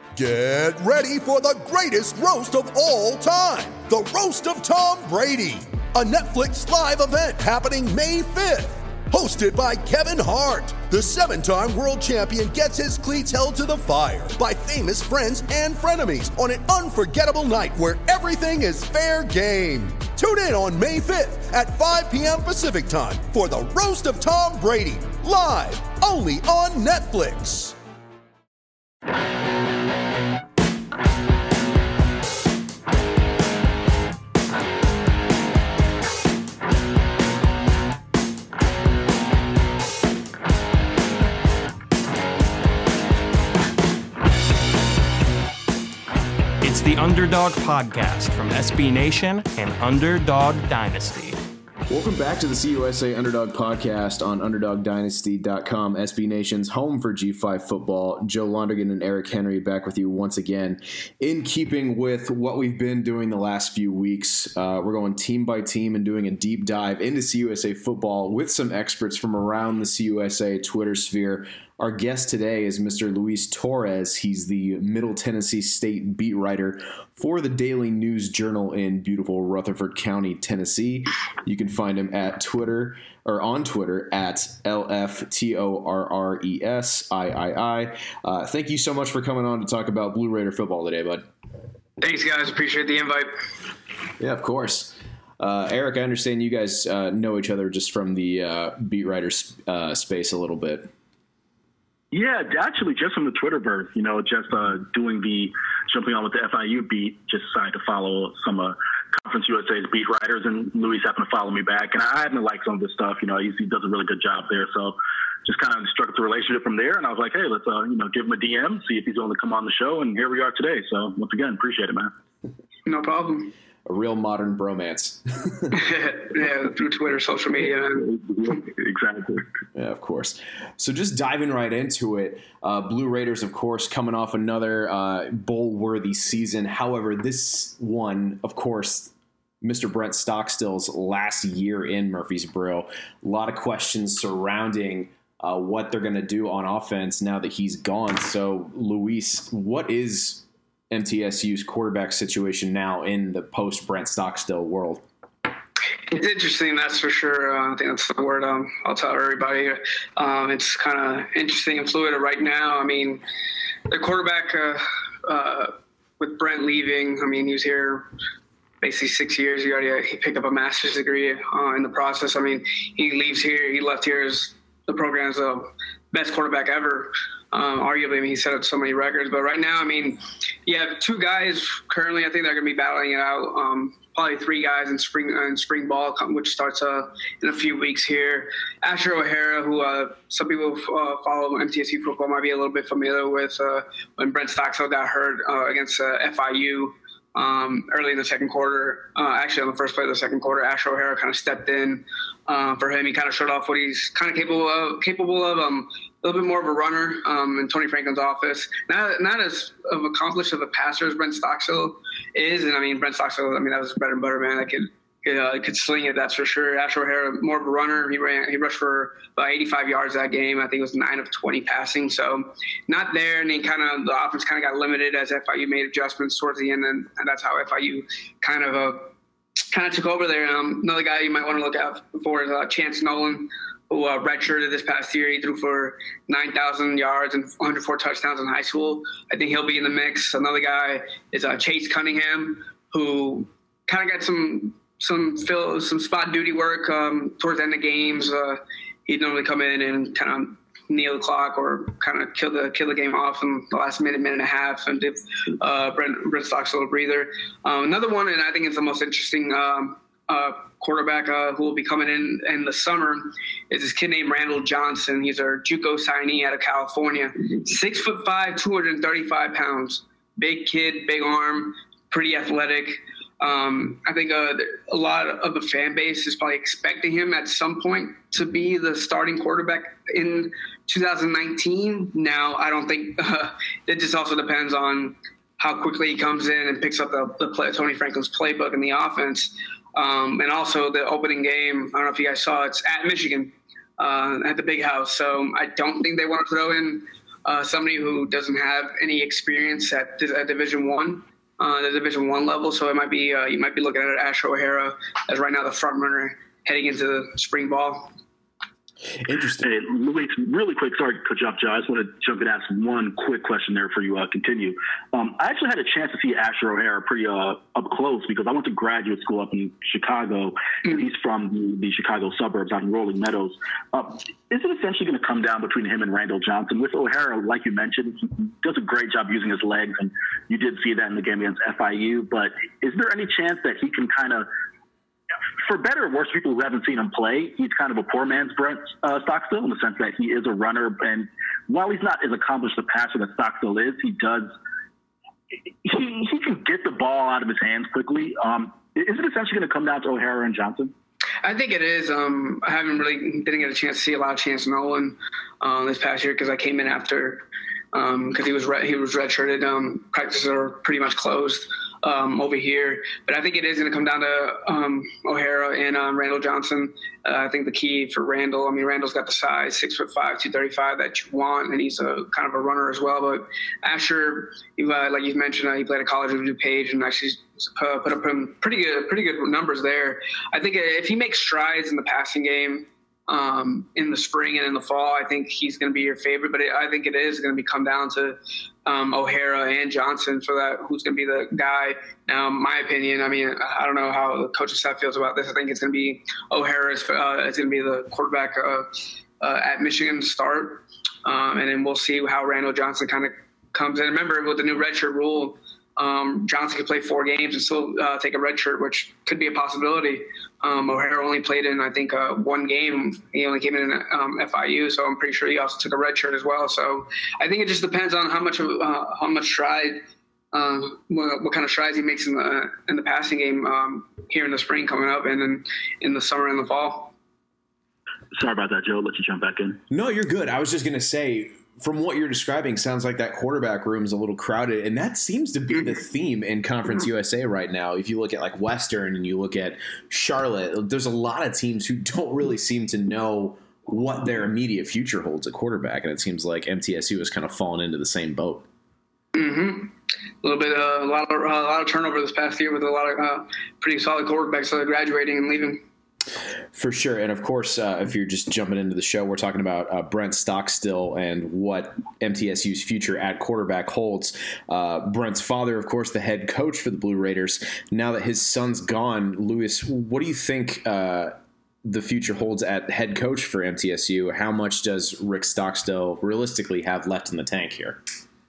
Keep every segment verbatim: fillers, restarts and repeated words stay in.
Get ready for the greatest roast of all time, the Roast of Tom Brady, a Netflix live event happening May fifth. Hosted by Kevin Hart, the seven-time world champion gets his cleats held to the fire by famous friends and frenemies on an unforgettable night where everything is fair game. Tune in on May fifth at five p.m. Pacific time for the Roast of Tom Brady, live only on Netflix. It's the Underdog Podcast from S B Nation and Underdog Dynasty. Welcome back to the C U S A Underdog Podcast on underdog dynasty dot com, S B Nation's home for G five football. Joe Londergan and Eric Henry back with you once again. In keeping with what we've been doing the last few weeks, uh, we're going team by team and doing a deep dive into C U S A football with some experts from around the C U S A Twitter sphere. Our guest today is Mister Luis Torres. He's the Middle Tennessee State beat writer for the Daily News Journal in beautiful Rutherford County, Tennessee. You can find him at Twitter or on Twitter at L F T O R R E S I I I. Uh, thank you so much for coming on to talk about Blue Raider football today, bud. Thanks, guys. Appreciate the invite. Yeah, of course. Uh, Eric, I understand you guys uh, know each other just from the uh, beat writer uh, space a little bit. Yeah, actually, just from the Twitterverse, you know, just uh, doing the jumping on with the F I U beat, just decided to follow some uh, Conference U S A's beat writers, and Luis happened to follow me back. And I happen to like some of this stuff. You know, he, he does a really good job there. So just kind of struck up the relationship from there. And I was like, hey, let's, uh, you know, give him a D M, see if he's willing to come on the show. And here we are today. So once again, appreciate it, man. No problem. A real modern bromance. Yeah, through Twitter, social media. Exactly. Yeah, of course. So just diving right into it, uh, Blue Raiders, of course, coming off another uh, bowl-worthy season. However, this one, of course, Mister Brent Stockstill's last year in Murfreesboro. A lot of questions surrounding uh, what they're going to do on offense now that he's gone. So, Luis, what is M T S U's quarterback situation now in the post-Brent Stockstill world? It's interesting, that's for sure. Uh, I think that's the word um, I'll tell everybody. Um, it's kind of interesting and fluid right now. I mean, the quarterback uh, uh, with Brent leaving, I mean, he was here basically six years. He already he picked up a master's degree uh, in the process. I mean, he leaves here. He left here as the program's the best quarterback ever. Um, arguably, I mean, he set up so many records. But right now, I mean, you have two guys currently. I think they're going to be battling it out. Um, probably three guys in spring uh, in spring ball, which starts uh, in a few weeks here. Asher O'Hara, who uh, some people uh, follow M T S U football might be a little bit familiar with, uh, when Brent Stockstill got hurt uh, against uh, F I U um, early in the second quarter. Uh, actually, on the first play of the second quarter, Asher O'Hara kind of stepped in uh, for him. He kind of showed off what he's kind of capable of. Capable of. Um, A little bit more of a runner um, in Tony Franklin's office. Not not as of accomplished of a passer as Brent Stockstill is. And, I mean, Brent Stockstill, I mean, that was his bread and butter, man. I could, could, uh, could sling it, that's for sure. Asher O'Hara, more of a runner. He ran, he rushed for about eighty-five yards that game. I think it was nine of twenty passing. So not there. And then kind of the offense kind of got limited as F I U made adjustments towards the end. And, and that's how F I U kind of uh, kind of took over there. Um, another guy you might want to look out for is uh, Chance Nolan, who uh, redshirted this past year. He threw for nine thousand yards and one hundred four touchdowns in high school. I think he'll be in the mix. Another guy is uh, Chase Cunningham, who kind of got some some fill, some spot duty work um, towards the end of games. Uh, he'd normally come in and kind of kneel the clock or kind of kill the kill the game off in the last minute, minute and a half, and give uh, Brent, Brent Stockstill a breather. Um, another one, and I think it's the most interesting um, uh, quarterback uh, who will be coming in in the summer, is this kid named Randall Johnson. He's our JUCO signee out of California. Six foot five, two hundred thirty-five pounds. Big kid, big arm, pretty athletic. Um, I think uh, a lot of the fan base is probably expecting him at some point to be the starting quarterback in two thousand nineteen. Now, I don't think uh, it just also depends on how quickly he comes in and picks up the, the play, Tony Franklin's playbook in the offense. Um, and also the opening game, I don't know if you guys saw, it's at Michigan uh, at the Big House. So I don't think they want to throw in uh, somebody who doesn't have any experience at, at Division One, uh, the Division One level. So it might be uh, you might be looking at Asher O'Hara as right now the front runner heading into the spring ball. Interesting. Hey, Luis, really quick, sorry to cut you off, Joe. I just want to jump and ask one quick question there for you uh, continue. Um, I actually had a chance to see Asher O'Hara pretty uh, up close because I went to graduate school up in Chicago, mm-hmm. and he's from the, the Chicago suburbs out in Rolling Meadows. Uh, is it essentially going to come down between him and Randall Johnson? With O'Hara, like you mentioned, he does a great job using his legs, and you did see that in the game against F I U, but is there any chance that he can kind of, for better or worse, people who haven't seen him play, he's kind of a poor man's Brent uh, Stockstill in the sense that he is a runner. And while he's not as accomplished a passer that Stockstill is, he does he, he can get the ball out of his hands quickly. Um, is it essentially going to come down to O'Hara and Johnson? I think it is. Um, I haven't really didn't get a chance to see a lot of Chance Nolan um, this past year because I came in after because um, he was red, he was redshirted. Um, practices are pretty much closed. Um, over here, but I think it is going to come down to um, O'Hara and um, Randall Johnson. Uh, I think the key for Randall, I mean, Randall's got the size, six foot five, two thirty-five that you want, and he's a kind of a runner as well. But Asher, he, uh, like you mentioned, uh, he played at college with DuPage and actually uh, put up pretty good, pretty good numbers there. I think if he makes strides in the passing game, Um, in the spring and in the fall, I think he's going to be your favorite. But it, I think it is going to be come down to um, O'Hara and Johnson for that. Who's going to be the guy? Now, in my opinion, I mean, I don't know how the coaching staff feels about this. I think it's going to be O'Hara's. Uh, it's going to be the quarterback uh, uh, at Michigan to start, um, and then we'll see how Randall Johnson kind of comes in. Remember, with the new redshirt rule, um, Johnson could play four games and still uh, take a redshirt, which could be a possibility. Um, O'Hara only played in, I think, uh, one game. He only came in um, F I U, so I'm pretty sure he also took a red shirt as well. So I think it just depends on how much of uh, how much stride, uh, what, what kind of strides he makes in the in the passing game um, here in the spring coming up, and then in the summer and the fall. Sorry about that, Joe. I'll let you jump back in. No, you're good. I was just going to say, from what you're describing, sounds like that quarterback room is a little crowded, and that seems to be the theme in Conference U S A right now. If you look at like Western and you look at Charlotte, there's a lot of teams who don't really seem to know what their immediate future holds at quarterback, and it seems like M T S U has kind of fallen into the same boat. Mm-hmm. A little bit, uh, a lot of uh, a lot of turnover this past year with a lot of uh, pretty solid quarterbacks uh, graduating and leaving. For sure. And of course, uh, if you're just jumping into the show, we're talking about uh, Brent Stockstill and what M T S U's future at quarterback holds. Uh, Brent's father, of course, the head coach for the Blue Raiders. Now that his son's gone, Luis, what do you think uh, the future holds at head coach for M T S U? How much does Rick Stockstill realistically have left in the tank here?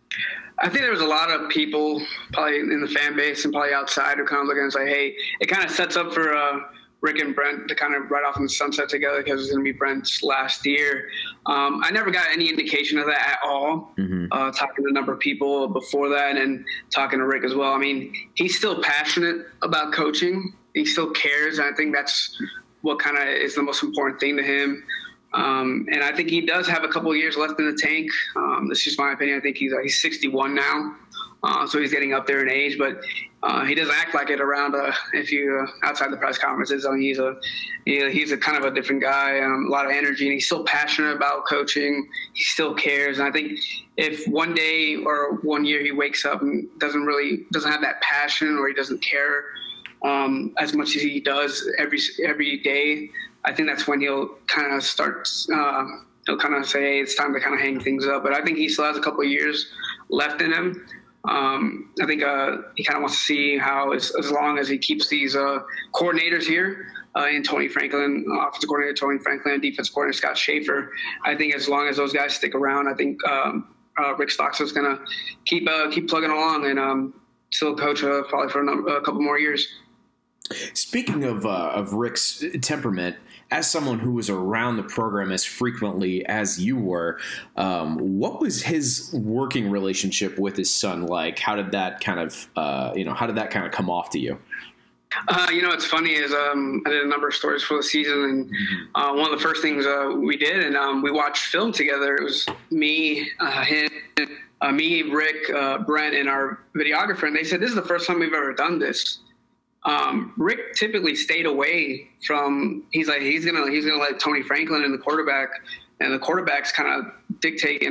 I think there was a lot of people probably in the fan base and probably outside who kind of looking and say, hey, it kind of sets up for uh, – Rick and Brent to kind of ride off in the sunset together because it's going to be Brent's last year. Um, I never got any indication of that at all. Mm-hmm. Uh, talking to a number of people before that and talking to Rick as well. I mean, he's still passionate about coaching. He still cares. And I think that's what kind of is the most important thing to him. Um, and I think he does have a couple of years left in the tank. Um, that's just my opinion. I think he's, uh, he's sixty-one now. Uh, so he's getting up there in age, but uh, he doesn't act like it around uh, if you uh, outside the press conferences. I mean, he's a he, he's a kind of a different guy, um, a lot of energy, and he's still passionate about coaching. He still cares, and I think if one day or one year he wakes up and doesn't really doesn't have that passion or he doesn't care um, as much as he does every every day, I think that's when he'll kind of start. Uh, he'll kind of say, hey, it's time to kind of hang things up. But I think he still has a couple of years left in him. Um, I think uh, he kind of wants to see how, as, as long as he keeps these uh, coordinators here uh, in Tony Franklin, offensive coordinator Tony Franklin, and defense coordinator Scott Schaefer. I think as long as those guys stick around, I think um, uh, Rick Stockstill is going to keep uh, keep plugging along and um, still coach uh, probably for a, number, a couple more years. Speaking of uh, of Rick's temperament, as someone who was around the program as frequently as you were, um, what was his working relationship with his son like? How did that kind of, uh, you know, how did that kind of come off to you? Uh, you know, what's funny is um, I did a number of stories for the season, and uh, one of the first things uh, we did, and um, we watched film together. It was me, uh, him, uh, me, Rick, uh, Brent, and our videographer, and they said, this is the first time we've ever done this. Um, Rick typically stayed away from. He's like he's gonna he's gonna let Tony Franklin and the quarterback and the quarterback's kind of dictate and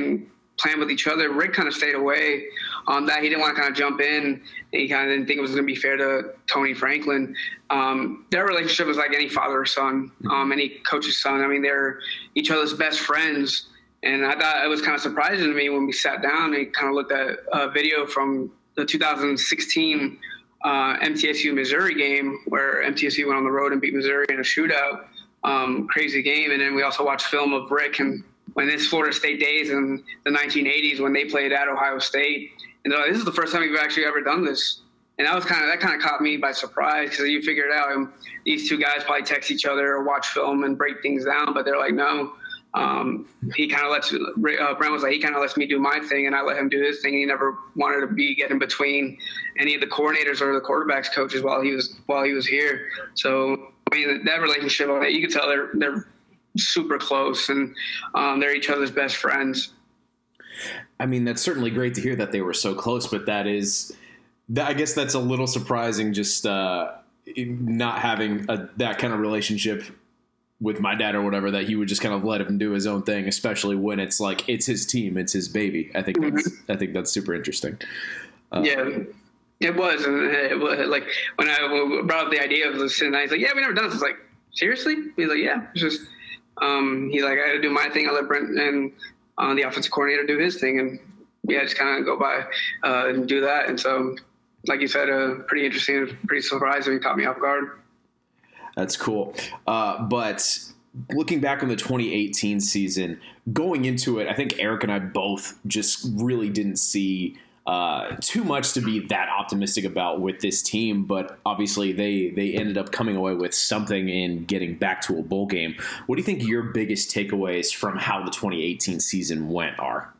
playing with each other. Rick kind of stayed away on that. He didn't want to kind of jump in. He kind of didn't think it was going to be fair to Tony Franklin. Um, their relationship was like any father or son, um, any coach's son. I mean, they're each other's best friends. And I thought it was kind of surprising to me when we sat down and kind of looked at a video from the two thousand sixteen uh, M T S U Missouri game where M T S U went on the road and beat Missouri in a shootout. Um, crazy game. And then we also watched film of Rick and when it's Florida State days in the nineteen eighties when they played at Ohio State. And uh, this is the first time we've actually ever done this. And that was kind of, that kind of caught me by surprise because you figure it out. And these two guys probably text each other or watch film and break things down, but they're like, no. Um, he kind of lets, uh, Brent was like, he kind of lets me do my thing and I let him do his thing. He never wanted to be getting between any of the coordinators or the quarterbacks coaches while he was, while he was here. So, I mean, that relationship, you can tell they're, they're super close and um, they're each other's best friends. I mean, that's certainly great to hear that they were so close, but that is, I guess that's a little surprising just uh, not having a, that kind of relationship with my dad or whatever, that he would just kind of let him do his own thing, especially when it's like, it's his team, it's his baby. I think that's, mm-hmm. I think that's super interesting. Uh, yeah, it was. And it was like when I brought up the idea of listening, I was like, yeah, we never done this. I was like, seriously? He's like, yeah, it's just, um, he's like, I had to do my thing. I let Brent and uh, the offensive coordinator do his thing. And yeah, just kind of go by uh, and do that. And so, like you said, uh, pretty interesting, pretty surprising. He caught me off guard. That's cool. Uh, but looking back on the twenty eighteen season, going into it, I think Eric and I both just really didn't see uh, too much to be that optimistic about with this team. But obviously they, they ended up coming away with something in getting back to a bowl game. What do you think your biggest takeaways from how the twenty eighteen season went are?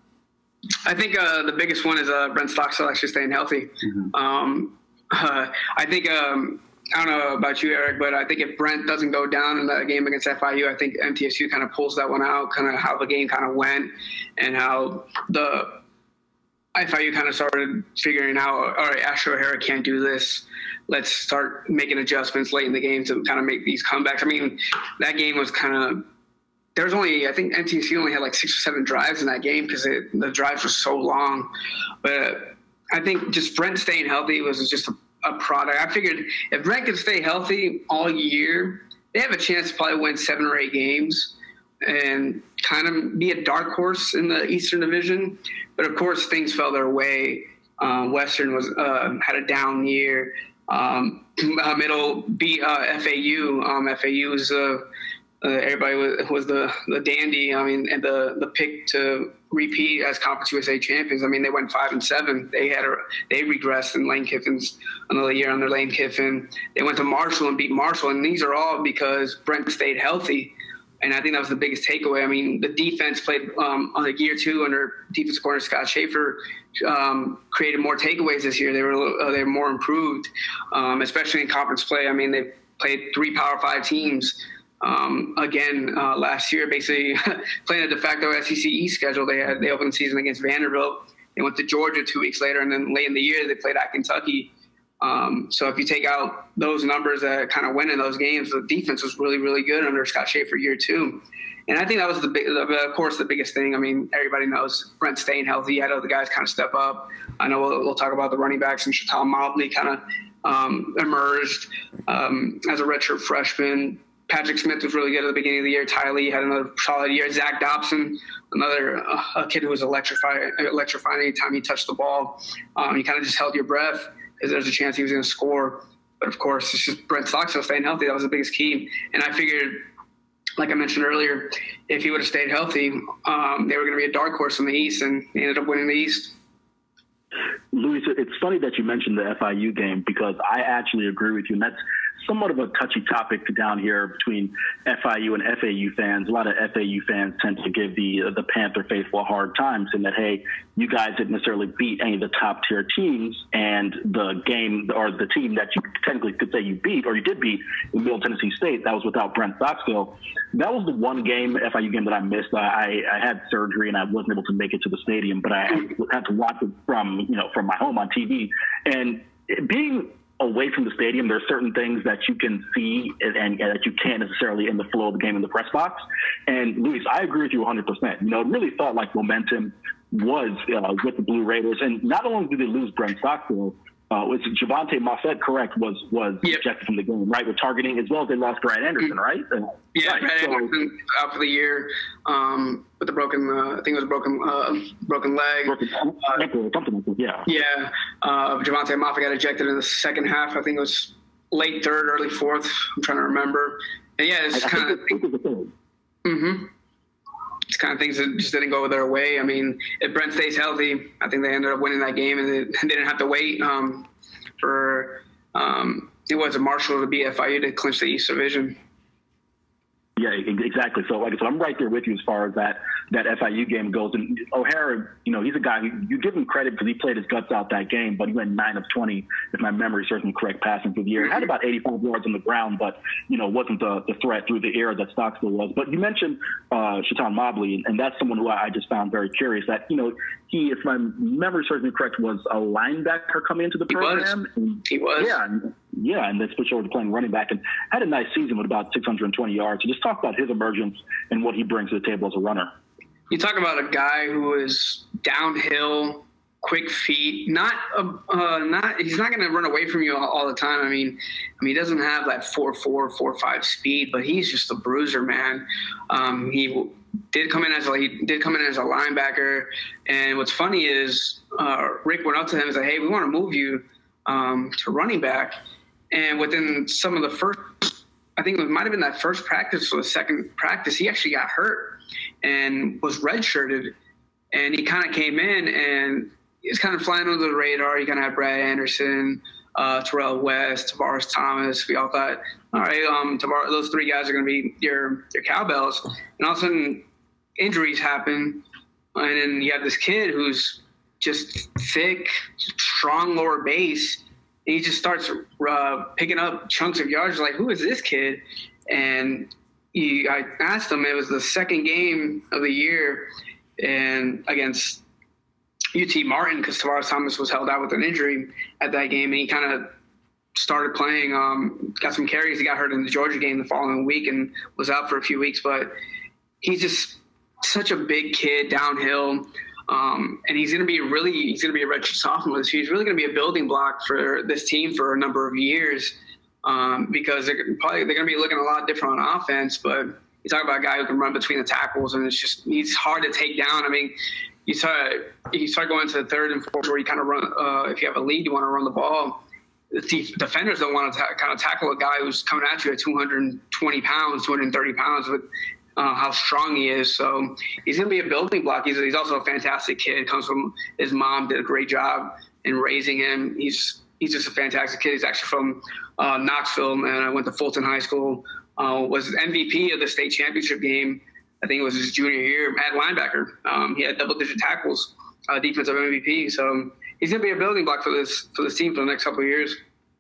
I think uh, the biggest one is uh, Brent Stockstill actually staying healthy. Mm-hmm. Um, uh, I think um, – I don't know about you, Eric, but I think if Brent doesn't go down in the game against F I U, I think M T S U kind of pulls that one out, kind of how the game kind of went and how the F I U kind of started figuring out, all right, Asher O'Hara can't do this. Let's start making adjustments late in the game to kind of make these comebacks. I mean, that game was kind of – there was only – I think M T S U only had like six or seven drives in that game because the drives were so long. But I think just Brent staying healthy was just a – a product. I figured if Brent can stay healthy all year, they have a chance to probably win seven or eight games and kind of be a dark horse in the Eastern Division. But of course, things fell their way. Uh, Western was uh, had a down year. Um, uh, middle beat uh, F A U. Um, F A U was uh, uh, everybody was, was the the dandy. I mean, and the the pick to repeat as Conference U S A champions. I mean, they went five and seven. They had a, they regressed in Lane Kiffin's another year under Lane Kiffin. They went to Marshall and beat Marshall, and these are all because Brent stayed healthy. And I think that was the biggest takeaway. I mean, the defense played um, on the year two under defensive coordinator Scott Schaefer, um, created more takeaways this year. They were a little, uh, they were more improved, um, especially in conference play. I mean, they played three Power Five teams. Um, again, uh, last year, basically playing a de facto S E C East schedule. They had, they opened the season against Vanderbilt. They went to Georgia two weeks later, and then late in the year, they played at Kentucky. Um, so if you take out those numbers that kind of went in those games, the defense was really, really good under Scott Schaefer year two. And I think that was the big, of course, the biggest thing. I mean, everybody knows Brent staying healthy. I know the guys kind of step up. I know we'll, we'll talk about the running backs, and Shatal Mobley kind of um, emerged um, as a redshirt freshman. Patrick Smith was really good at the beginning of the year. Ty Lee had another solid year. Zach Dobson, another uh, a kid who was electrifying, electrifying anytime he touched the ball. Um, you kind of just held your breath because there's a chance he was going to score. But, of course, it's just Brent Stockstill staying healthy. That was the biggest key. And I figured, like I mentioned earlier, if he would have stayed healthy, um, they were going to be a dark horse in the East, and they ended up winning the East. Luis, it's funny that you mentioned the F I U game because I actually agree with you, and that's somewhat of a touchy topic down here between F I U and F A U fans. A lot of F A U fans tend to give the the Panther faithful a hard time, saying that, hey, you guys didn't necessarily beat any of the top tier teams, and the game or the team that you technically could say you beat or you did beat in Middle Tennessee State, that was without Brent Stockstill. That was the one game, F I U game, that I missed. I, I had surgery and I wasn't able to make it to the stadium, but I had to watch it from you know from my home on T V. And being away from the stadium, there are certain things that you can see and, and, and that you can't necessarily in the flow of the game in the press box. And Luis, I agree with you one hundred percent. You know, it really felt like momentum was uh, with the Blue Raiders. And not only did they lose Brent Stockstill, uh, was Javante Moffett correct, was was yep. ejected from the game, right, with targeting, as well as they lost Brad Anderson, right? Uh, yeah, right. Brad so, Anderson out for the year um, with a broken, uh, I think it was a broken uh, broken leg. Broken, uh, something like that, yeah. Yeah, uh, Javante Moffett got ejected in the second half. I think it was late third, early fourth. I'm trying to remember. And yeah, it's kind of mm-hmm. It's kind of things that just didn't go their way. I mean, if Brent stays healthy, I think they ended up winning that game, and they, they didn't have to wait um, for um, it was a Marshall to be F I U to clinch the East Division. Yeah, exactly. So, like I said, I'm right there with you as far as that that F I U game goes. And O'Hara, you know, he's a guy who you give him credit because he played his guts out that game, but he went nine of twenty, if my memory serves me correct, passing through the air. He had about eighty-five yards on the ground, but, you know, wasn't the, the threat through the air that Stockstill was. But you mentioned uh, Chaton Mobley, and that's someone who I just found very curious that, you know, he, if my memory serves me correct, was a linebacker coming into the he program. Was. And, he was. Yeah. And, yeah, and then switched over to playing running back and had a nice season with about six hundred twenty yards. So just talk about his emergence and what he brings to the table as a runner. You talk about a guy who is downhill, quick feet, not uh, uh, not he's not going to run away from you all, all the time. I mean, I mean, he doesn't have that four four, four five speed, but he's just a bruiser, man. Um, he did come in as a he did come in as a linebacker, and what's funny is uh, Rick went up to him and said, "Hey, we want to move you um, to running back." And within some of the first, I think it might have been that first practice or the second practice, he actually got hurt and was redshirted. And he kind of came in and he was kind of flying under the radar. You kind of had Brad Anderson, uh, Terrell West, Tavares Thomas. We all thought, all right, um, Tavares, those three guys are going to be your your cowbells. And all of a sudden, injuries happen, and then you have this kid who's just thick, strong lower base. And he just starts uh, picking up chunks of yards. Like, who is this kid? And he, I asked him. It was the second game of the year, and against U T Martin, because Tavares Thomas was held out with an injury at that game, and he kind of started playing. Um, got some carries. He got hurt in the Georgia game the following week and was out for a few weeks. But he's just such a big kid downhill. Um, and he's going to be really, he's going to be a redshirt sophomore. So he's really going to be a building block for this team for a number of years um, because they're probably they're going to be looking a lot different on offense. But you talk about a guy who can run between the tackles, and it's just he's hard to take down. I mean, you start you start going to the third and fourth where you kind of run. Uh, if you have a lead, you want to run the ball. The defenders don't want to ta- kind of tackle a guy who's coming at you at two hundred twenty pounds, two hundred thirty pounds with. Uh, how strong he is. So he's going to be a building block. He's, he's also a fantastic kid. Comes from his mom, did a great job in raising him. He's he's just a fantastic kid. He's actually from uh, Knoxville, and I went to Fulton High School. Uh, was M V P of the state championship game. I think it was his junior year at linebacker. Um, he had double-digit tackles, uh, defensive M V P. So he's going to be a building block for this for this team for the next couple of years.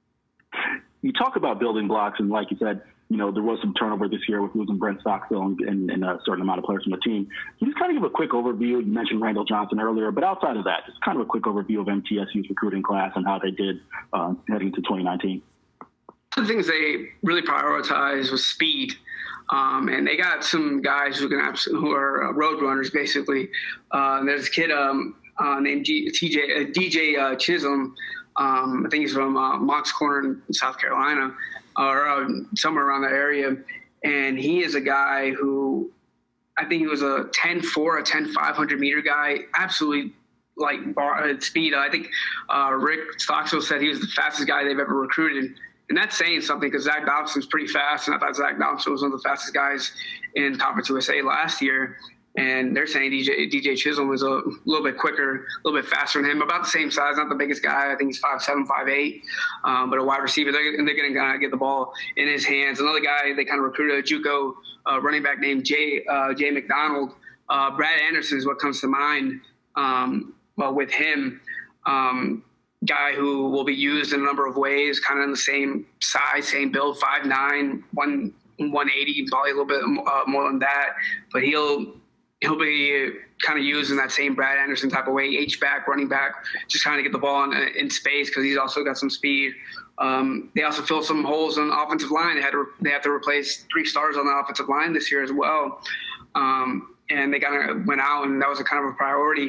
You talk about building blocks, and like you said, you know, there was some turnover this year with losing Brent Stockstill and, and, and a certain amount of players from the team. Can you just kind of give a quick overview? You mentioned Randall Johnson earlier, but outside of that, just kind of a quick overview of M T S U's recruiting class and how they did uh, heading into twenty nineteen. One of the things they really prioritized was speed. Um, and they got some guys who can who are road runners, basically. Uh, there's a kid um, uh, named G, T J, uh, D J uh, Chisholm. Um, I think he's from uh, Moncks Corner in South Carolina. Or uh, somewhere around that area, and he is a guy who I think he was a ten four, a ten five hundred meter guy, absolutely like bar uh, speed. I think uh, Rick Stockstill said he was the fastest guy they've ever recruited, and that's saying something because Zach Dobson's pretty fast, and I thought Zach Dobson was one of the fastest guys in Conference U S A last year. And they're saying D J D J Chisholm was a little bit quicker, a little bit faster than him, about the same size, not the biggest guy. I think he's five seven, five eight, um, but a wide receiver. They're, they're going to kind of get the ball in his hands. Another guy they kind of recruited, a JUCO uh, running back named Jay uh, Jay McDonald. Uh, Brad Anderson is what comes to mind. Um, well, with him, um, guy who will be used in a number of ways, kind of in the same size, same build, five nine, one eighty, probably a little bit uh, more than that, but he'll. He'll be kind of used in that same Brad Anderson type of way, H-back, running back, just trying to get the ball in, in space because he's also got some speed. Um, they also filled some holes on the offensive line. They had to, they have to replace three stars on the offensive line this year as well. Um, and they kind of went out, and that was a kind of a priority.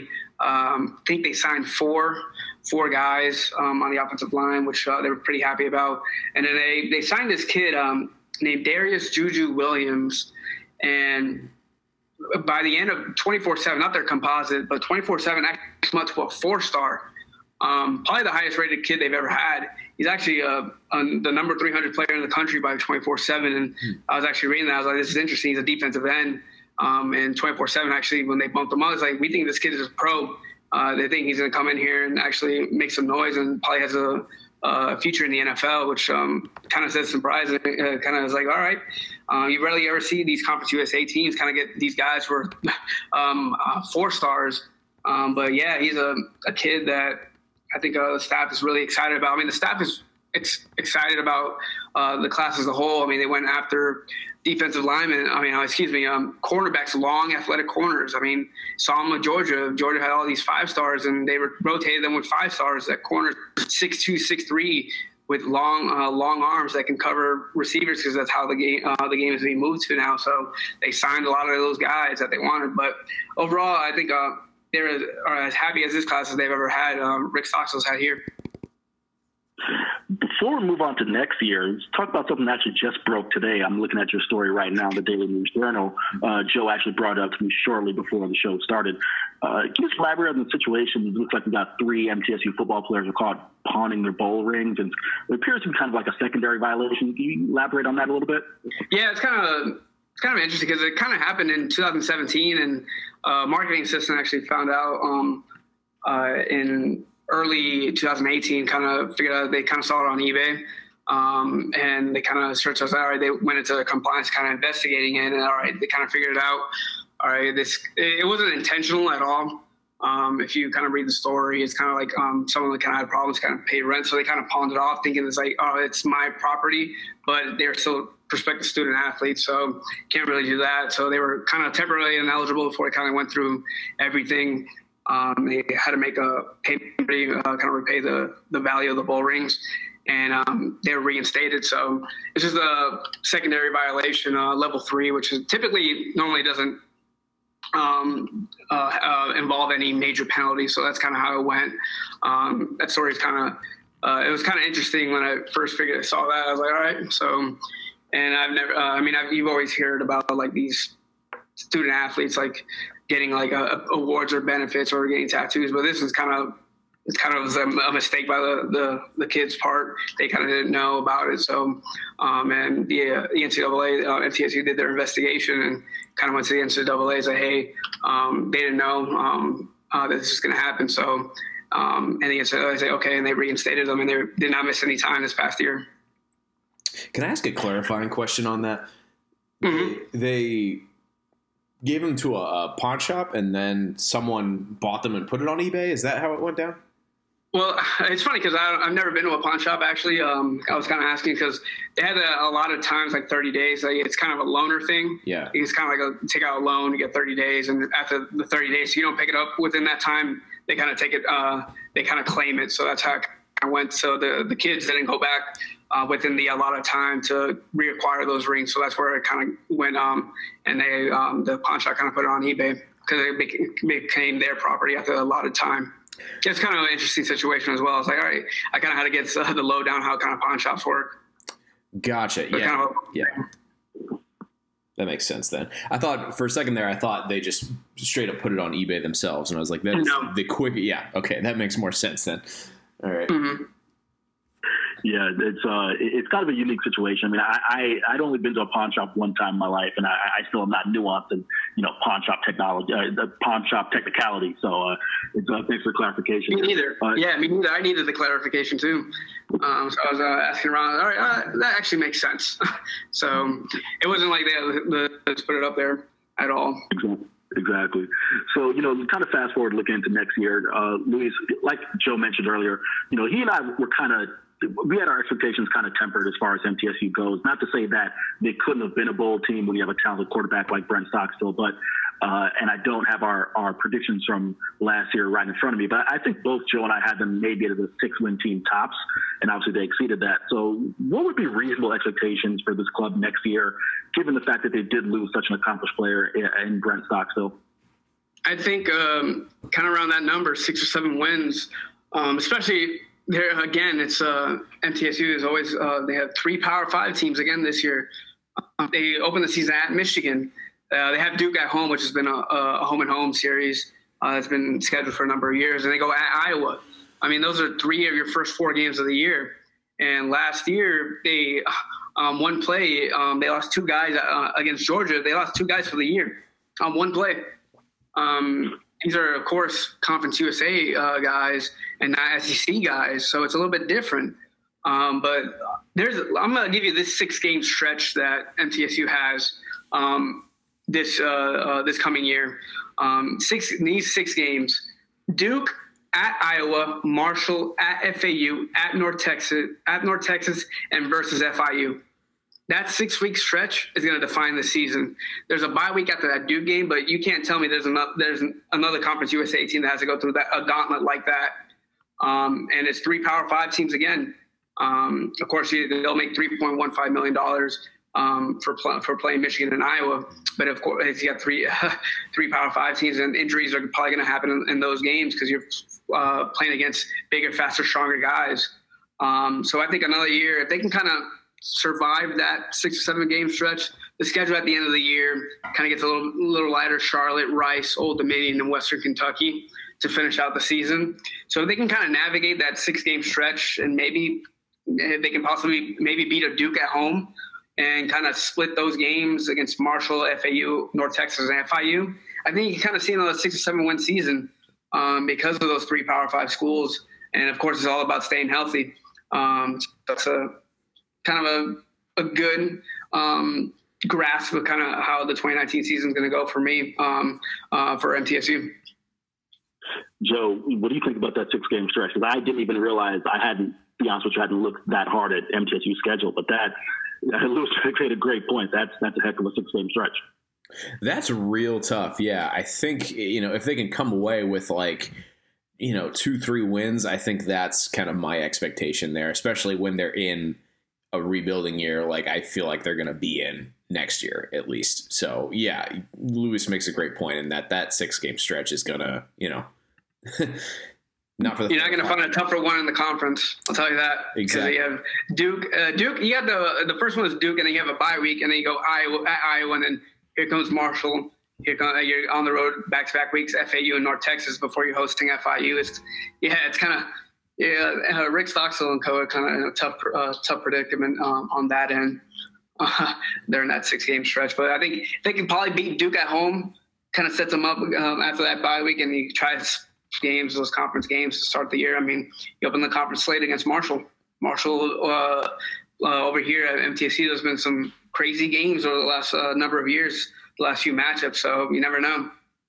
Um, I think they signed four four guys um, on the offensive line, which uh, they were pretty happy about. And then they, they signed this kid um, named Darius Juju Williams. And by the end of twenty-four seven, not their composite, but twenty-four seven actually went to a four-star. Um, probably the highest rated kid they've ever had. He's actually uh, the number three hundred player in the country by twenty-four seven. And hmm. I was actually reading that. I was like, this is interesting. He's a defensive end. Um, and twenty-four seven, actually, when they bumped him up, it's like, we think this kid is a pro. Uh, they think he's going to come in here and actually make some noise and probably has a, a future in the N F L, which um, kind of says surprising. Uh, kind of is like, all right. Uh, you rarely ever see these Conference U S A teams kind of get these guys who are um, uh, four stars. Um, but, yeah, he's a, a kid that I think uh, the staff is really excited about. I mean, the staff is ex- excited about uh, the class as a whole. I mean, they went after defensive linemen. I mean, uh, excuse me, um, cornerbacks, long athletic corners. I mean, saw them with Georgia. Georgia had all these five stars, and they were, rotated them with five stars. That corner, six two, six three, with long uh, long arms that can cover receivers, because that's how the game uh, the game is being moved to now. So they signed a lot of those guys that they wanted. But overall, I think uh, they're as, are as happy as this class as they've ever had. Um, Rick Stockstill's had here. Before we move on to next year, let's talk about something that actually just broke today. I'm looking at your story right now, the Daily News Journal. Uh, Joe actually brought it up to me shortly before the show started. Uh, can you just elaborate on the situation? It looks like we got three M T S U football players are caught pawning their bowl rings, and it appears to be kind of like a secondary violation. Can you elaborate on that a little bit? Yeah, it's kind of it's kind of interesting because it kind of happened in two thousand seventeen, and a marketing assistant actually found out um, uh, in early two thousand eighteen, kind of figured out they kind of saw it on eBay, um, and they kind of searched us out. All right, they went into compliance, kind of investigating it, and all right, they kind of figured it out. All right, this it wasn't intentional at all. Um, if you kind of read the story, it's kind of like um, someone that kind of had problems, kind of paid rent, so they kind of pawned it off, thinking it's like, oh, it's my property, but they're still prospective student athletes, so can't really do that. So they were kind of temporarily ineligible before they kind of went through everything. Um, they had to make a payment, uh, kind of repay the, the value of the bowl rings, and um, they were reinstated. So it's just a secondary violation, uh, level three, which is typically normally doesn't um, uh, uh, involve any major penalty. So that's kind of how it went. Um, that story is kind of, uh, it was kind of interesting when I first figured I saw that. I was like, all right. So, and I've never, uh, I mean, I've, you've always heard about like these student athletes, like getting like a, a awards or benefits or getting tattoos, but this is kind of it's kind of a, a mistake by the, the the kids' part. They kind of didn't know about it, so um, and the, uh, the N C double A, uh, M T S U did their investigation and kind of went to the N C double A and said, hey, um, they didn't know um, uh, that this is going to happen, so um, and the N C double A said okay, and they reinstated them, and they did not miss any time this past year. Can I ask a clarifying question on that? Mm-hmm. They gave them to a, a pawn shop, and then someone bought them and put it on eBay? Is that how it went down? Well, it's funny because I've never been to a pawn shop, actually. Um, I was kind of asking because they had a, a lot of times, like thirty days. Like it's kind of a loaner thing. Yeah. It's kind of like a, take out a loan, you get thirty days. And after the thirty days, if you don't pick it up within that time, they kind of take it, uh, they kind of claim it. So that's how it kind of went. So the, the kids didn't go back uh, within the allotted time to reacquire those rings. So that's where it kind of went. Um, and they, um, the pawn shop kind of put it on eBay because it became their property after a lot of time. It's kind of an interesting situation as well. It's like, all right, I kind of had to get uh, the lowdown how kind of pawn shops work. Gotcha. But yeah. Kind of a, yeah. That makes sense then. I thought for a second there, I thought they just straight up put it on eBay themselves. And I was like, that's no. the quick. Yeah. Okay. That makes more sense then. All right. Mm-hmm. Yeah, it's uh, it's kind of a unique situation. I mean, I, I I'd only been to a pawn shop one time in my life, and I, I still am not nuanced in you know pawn shop technology, uh, the pawn shop technicality. So uh, it's uh, thanks for clarification. Me neither. Uh, yeah, me neither. I needed the clarification too. Um, so I was uh, asking around. All right, uh, that actually makes sense. So it wasn't like they the, the, put it up there at all. Exactly. Exactly. So, you know, kind of fast forward looking into next year, uh, Luis, like Joe mentioned earlier, you know, he and I were kind of, we had our expectations kind of tempered as far as M T S U goes. Not to say that they couldn't have been a bowl team when you have a talented quarterback like Brent Stockstill, but, uh, and I don't have our, our predictions from last year right in front of me, but I think both Joe and I had them maybe as a six-win team tops, and obviously they exceeded that. So what would be reasonable expectations for this club next year, given the fact that they did lose such an accomplished player in, in Brent Stockstill? I think um, kind of around that number, six or seven wins, um, especially there again. It's uh, M T S U is always uh, they have three Power Five teams again this year. Uh, they open the season at Michigan. Uh, they have Duke at home, which has been a, a home and home series. Uh, it's been scheduled for a number of years, and they go at Iowa. I mean, those are three of your first four games of the year. And last year, they um, one play um, they lost two guys uh, against Georgia. They lost two guys for the year on one play. Um, these are, of course, Conference U S A uh, guys and not S E C guys, so it's a little bit different. Um, but there's, I'm going to give you this six-game stretch that M T S U has um, this uh, uh, this coming year. Um, six these six games: Duke at Iowa, Marshall at F A U, at North Texas, at North Texas, and versus F I U. That six-week stretch is going to define the season. There's a bye week after that Duke game, but you can't tell me there's another there's another Conference U S A team that has to go through that a gauntlet like that. Um, and it's three Power Five teams again. Um, of course, they'll make three point one five million dollars um, for for playing Michigan and Iowa. But of course, you got three three Power Five teams, and injuries are probably going to happen in, in those games because you're uh, playing against bigger, faster, stronger guys. Um, so I think another year, if they can kind of survive that six or seven game stretch, the schedule at the end of the year kind of gets a little little lighter. Charlotte, Rice, Old Dominion, and Western Kentucky to finish out the season. So if they can kind of navigate that six game stretch, and maybe they can possibly maybe beat a Duke at home and kind of split those games against Marshall, F A U, North Texas, and F I U, I think you can kind of see another six or seven win season um, because of those three Power Five schools. And of course, it's all about staying healthy. Um, so that's a kind of a, a good um, grasp of kind of how the twenty nineteen season is going to go for me um, uh, for M T S U. Joe, what do you think about that six-game stretch? Because I didn't even realize I hadn't, to be honest with you, I hadn't looked that hard at M T S U schedule. But that, Lewis made a great point. That's that's a heck of a six-game stretch. That's real tough. Yeah, I think, you know, if they can come away with like, you know, two, three wins, I think that's kind of my expectation there, especially when they're in a rebuilding year. Like I feel like they're going to be in next year at least. So yeah, Lewis makes a great point in that that six-game stretch is going to, you know, not for the You're not going to find a tougher one in the conference. I'll tell you that. Exactly. You have Duke. Uh, Duke. You have the the first one is Duke, and then you have a bye week, and then you go Iowa at Iowa, and then here comes Marshall. Here comes you're on the road back to back weeks. F A U and North Texas before you're hosting F I U. It's yeah, it's kind of yeah. Uh, Rick Stockstill and co are kind of in a tough uh, tough predicament um, on that end. Uh, they're in that six game stretch, but I think they can probably beat Duke at home. Kind of sets them up um, after that bye week, and you try games, those conference games to start the year. I mean, you open the conference slate against Marshall. Marshall uh, uh, over here at M T S U, there's been some crazy games over the last uh, number of years, the last few matchups, so you never know.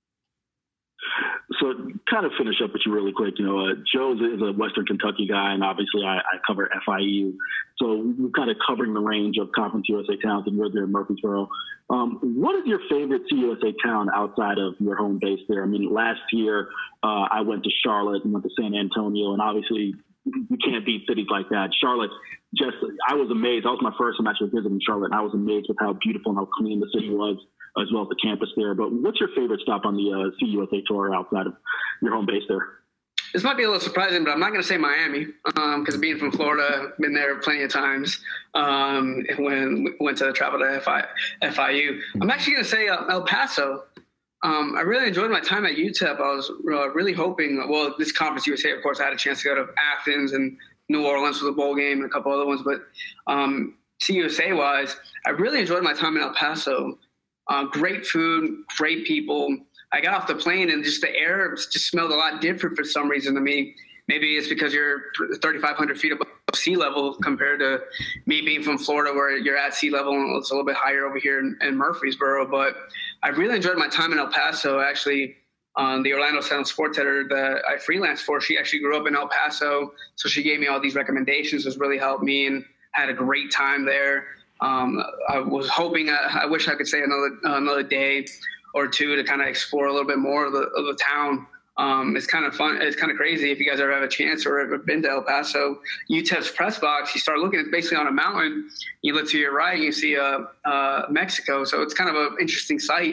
So kind of finish up with you really quick. You know, uh, Joe is a Western Kentucky guy, and obviously I, I cover F I U. So we're kind of covering the range of Conference U S A towns, and you're there in Murfreesboro. Um, what is your favorite C U S A town outside of your home base there? I mean, last year uh, I went to Charlotte and went to San Antonio, and obviously you can't beat cities like that. Charlotte, just I was amazed. That was my first time actually visiting Charlotte, and I was amazed with how beautiful and how clean the city was, as well as the campus there. But what's your favorite stop on the uh, C U S A tour outside of your home base there? This might be a little surprising, but I'm not going to say Miami because um, being from Florida, been there plenty of times um, when we went to travel to F I, F I U. I'm actually going to say uh, El Paso. Um, I really enjoyed my time at U T E P. I was uh, really hoping, well, this Conference U S A, of course, I had a chance to go to Athens and New Orleans for the bowl game and a couple other ones. But um, C U S A-wise, I really enjoyed my time in El Paso. Uh, great food, great people. I got off the plane and just the air just smelled a lot different for some reason to me. Maybe it's because you're thirty-five hundred feet above sea level compared to me being from Florida where you're at sea level and it's a little bit higher over here in, in Murfreesboro. But I really enjoyed my time in El Paso. Actually, um, the Orlando Sentinel sports editor that I freelanced for, she actually grew up in El Paso. So she gave me all these recommendations, which really helped me, and had a great time there. Um, I was hoping, I, I wish I could stay another another day or two to kind of explore a little bit more of the, of the town. Um, it's kind of fun. It's kind of crazy if you guys ever have a chance or ever been to El Paso. U T E P's press box, you start looking, it's basically on a mountain. You look to your right and you see uh, uh, Mexico. So it's kind of an interesting sight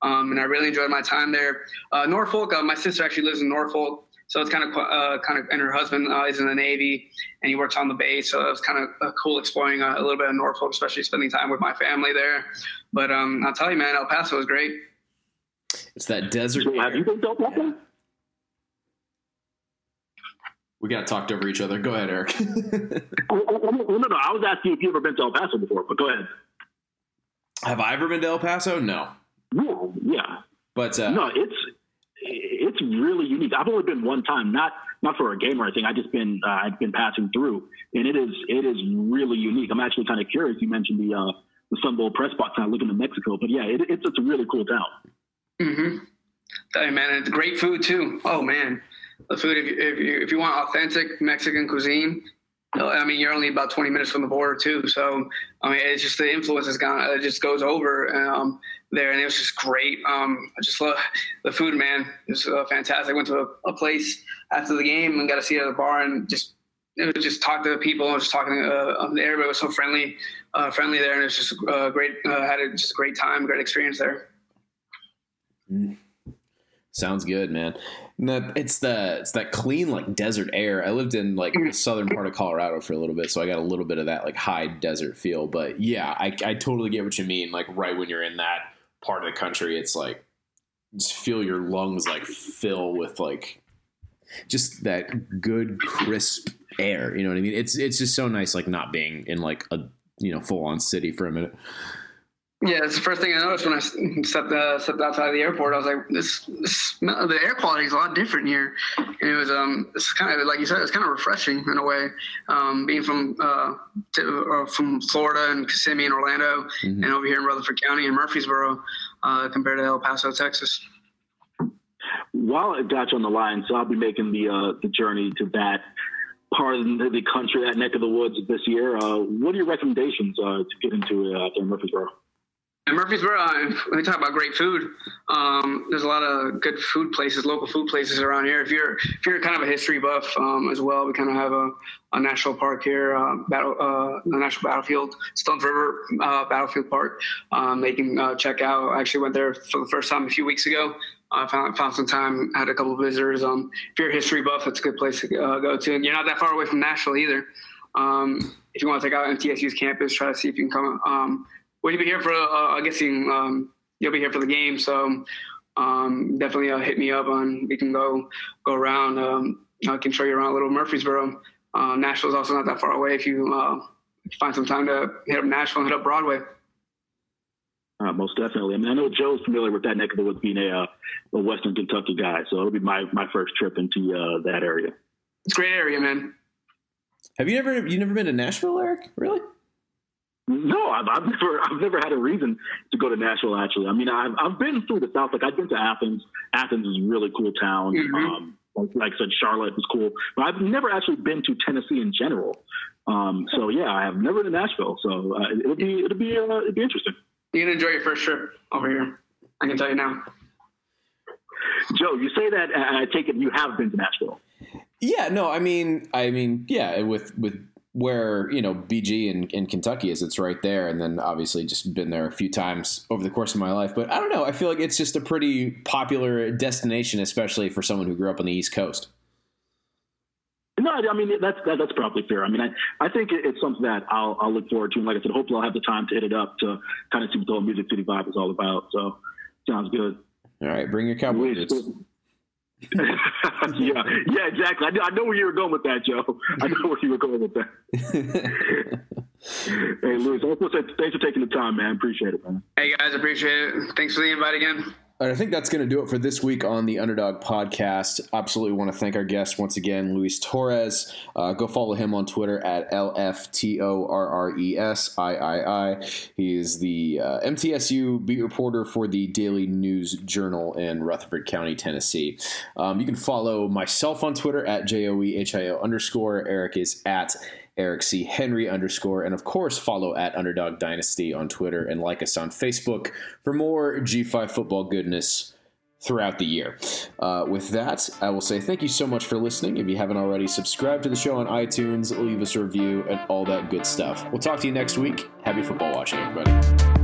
um, and I really enjoyed my time there. Uh, Norfolk, uh, my sister actually lives in Norfolk, so it's kind of uh, kind of, and her husband uh, is in the Navy, and he works on the base, so it was kind of uh, cool exploring uh, a little bit of Norfolk, especially spending time with my family there. But um, I'll tell you, man, El Paso was great. It's that desert. So have you been to El Paso? Yeah. We got talked over each other. Go ahead, Eric. oh, oh, oh, no, no, I was asking if you ever been to El Paso before, but go ahead. Have I ever been to El Paso? No. Yeah, yeah. But uh, no, it's it's really unique. I've only been one time, not not for a game or anything. I just been uh, I've been passing through, and it is it is really unique. I'm actually kind of curious. You mentioned the uh, the Sun Bowl press box, kind of looking to Mexico, but yeah, it, it's it's a really cool town. Mm-hmm. Hey, man, it's great food too. Oh man. The food, if you, if you if you want authentic Mexican cuisine, I mean, you're only about twenty minutes from the border too. So, I mean, it's just the influence has gone, it just goes over um, there, and it was just great. Um, I just love the food, man. It was uh, fantastic. I went to a, a place after the game and got to see it at the bar, and just it was just talk to the people. I was just talking. Uh, everybody was so friendly, uh, friendly there, and it was just uh, great. Uh, had a, just a great time, great experience there. Mm. Sounds good, man. No, it's the it's that clean like desert air. I lived in like the southern part of Colorado for a little bit, so I got a little bit of that like high desert feel. But yeah, I I totally get what you mean. Like right when you're in that part of the country, it's like just feel your lungs like fill with like just that good crisp air. You know what I mean? It's it's just so nice like not being in like a you know full on city for a minute. Yeah, it's the first thing I noticed when I stepped uh, stepped outside of the airport. I was like, "This, this the air quality is a lot different here," and it was um, it's kind of like you said, it's kind of refreshing in a way. Um, being from uh, to, uh, from Florida and Kissimmee and Orlando, mm-hmm. and over here in Rutherford County and Murfreesboro, uh, compared to El Paso, Texas. While I got you on the line, so I'll be making the uh, the journey to that part of the country, that neck of the woods this year. Uh, what are your recommendations uh, to get into uh, out there in Murfreesboro? In Murfreesboro, uh, when we talk about great food, um, there's a lot of good food places, local food places around here. If you're if you're kind of a history buff um, as well, we kind of have a, a national park here, uh, battle, uh, the National Battlefield, Stones River uh, Battlefield Park. Um, they can uh, check out. I actually went there for the first time a few weeks ago. I uh, found, found some time, had a couple of visitors. Um, if you're a history buff, it's a good place to uh, go to. And you're not that far away from Nashville either. Um, if you want to check out M T S U's campus, try to see if you can come. Um, Well, you'll be here for, uh, I guess you, um, you'll be here for the game. So um, definitely uh, hit me up on, we can go go around. Um, I can show you around a little Murfreesboro. Uh, Nashville is also not that far away if you uh, find some time to hit up Nashville and hit up Broadway. Uh, most definitely. I mean, I know Joe's familiar with that neck of the woods being a, uh, a Western Kentucky guy. So it'll be my, my first trip into uh, that area. It's a great area, man. Have you ever, you never been to Nashville, Eric? Really? No, I've, I've never, I've never had a reason to go to Nashville. Actually, I mean, I've, I've been through the South. Like I've been to Athens. Athens is a really cool town. Mm-hmm. Um, like, like I said, Charlotte is cool, but I've never actually been to Tennessee in general. Um, so yeah, I have never been to Nashville. So uh, it'll be, it'll be, uh, it'll be interesting. You're gonna enjoy your first trip over here. I can tell you now. Joe, you say that, and I take it you have been to Nashville. Yeah, no, I mean, I mean, yeah, with with. where, you know, B G in, in Kentucky is, it's right there. And then obviously just been there a few times over the course of my life. But I don't know. I feel like it's just a pretty popular destination, especially for someone who grew up on the East Coast. No, I mean, that's that, that's probably fair. I mean, I, I think it's something that I'll, I'll look forward to. And like I said, hopefully I'll have the time to hit it up to kind of see what the whole Music City vibe is all about. So sounds good. All right. Bring your cowboy boots. yeah, yeah, exactly. I know, I know where you were going with that, Joe. I know where you were going with that. Hey, Louis, also say thanks for taking the time, man. Appreciate it, man. Hey, guys, appreciate it. Thanks for the invite again. And I think that's going to do it for this week on the Underdog Podcast. Absolutely want to thank our guest once again, Luis Torres. Uh, go follow him on Twitter at L F T O R R E S I I I. He is the uh, M T S U beat reporter for the Daily News Journal in Rutherford County, Tennessee. Um, you can follow myself on Twitter at J O E H I O underscore. Eric is at Eric C. Henry underscore, and of course follow at Underdog Dynasty on Twitter and like us on Facebook for more G five football goodness throughout the year. Uh, with that, I will say thank you so much for listening. If you haven't already, subscribe to the show on iTunes, leave us a review, and all that good stuff. We'll talk to you next week. Happy football watching, everybody.